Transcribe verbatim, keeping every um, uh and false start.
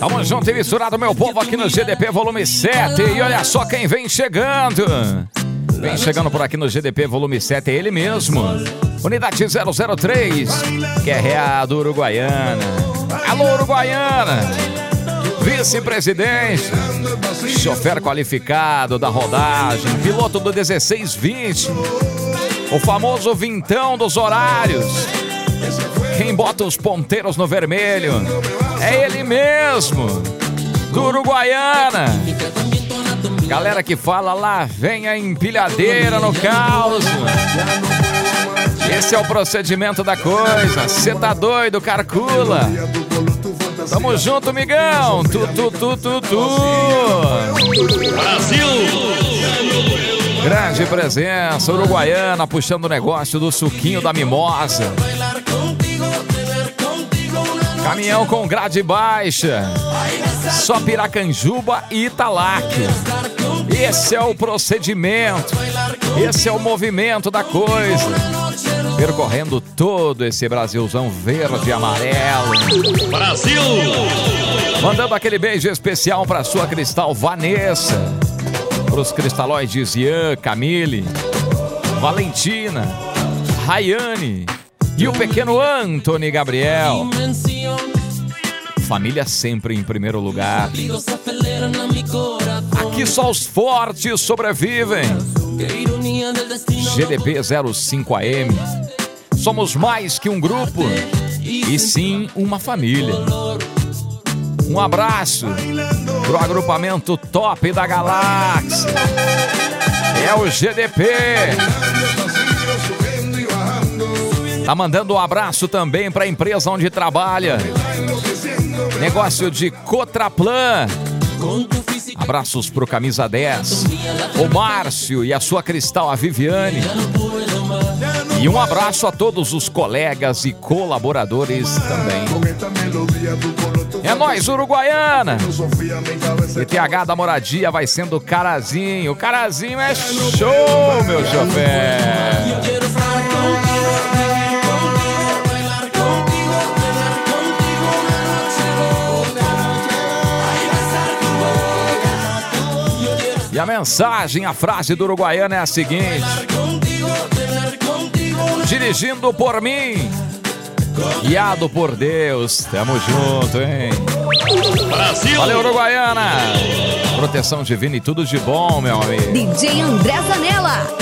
Tamo junto e misturado, meu povo, aqui no G D P Volume sete. E olha só quem vem chegando. Vem chegando por aqui no G D P Volume sete, é ele mesmo. Unidade zero zero três, Guerreado Uruguaiana. Alô, Uruguaiana. Vice-presidente, chofer qualificado da rodagem, piloto do dezesseis vinte, o famoso vintão dos horários. Quem bota os ponteiros no vermelho é ele mesmo, do Uruguaiana. Galera que fala lá, vem a empilhadeira no caos. Esse é o procedimento da coisa. Cê tá doido, carcula. Tamo junto, migão. Tu, tu, tu, tu, tu. Brasil! Grande presença, Uruguaiana, puxando o negócio do suquinho da mimosa. Caminhão com grade baixa, só Piracanjuba e Italac. Esse é o procedimento, esse é o movimento da coisa, percorrendo todo esse Brasilzão verde e amarelo. Brasil! Mandando aquele beijo especial para sua Cristal Vanessa, pros cristalóides Ian, Camille, Valentina, Rayane e o pequeno Anthony Gabriel. Família sempre em primeiro lugar. Aqui só os fortes sobrevivem. G D P zero cinco A M. Somos mais que um grupo, e sim uma família. Um abraço pro agrupamento top da galáxia. É o G D P. Tá mandando um abraço também para a empresa onde trabalha. Negócio de Cotraplan. Abraços pro Camisa dez, o Márcio e a sua Cristal, a Viviane. E um abraço a todos os colegas e colaboradores também. É nóis, Uruguaiana. E T H da Moradia vai sendo Carazinho. O Carazinho é show, meu chofer. E a mensagem, a frase do Uruguaiana é a seguinte: dirigindo por mim, guiado por Deus. Tamo junto, hein? Brasil! Valeu, Uruguaiana! Proteção divina e tudo de bom, meu amigo. D J André Zanella.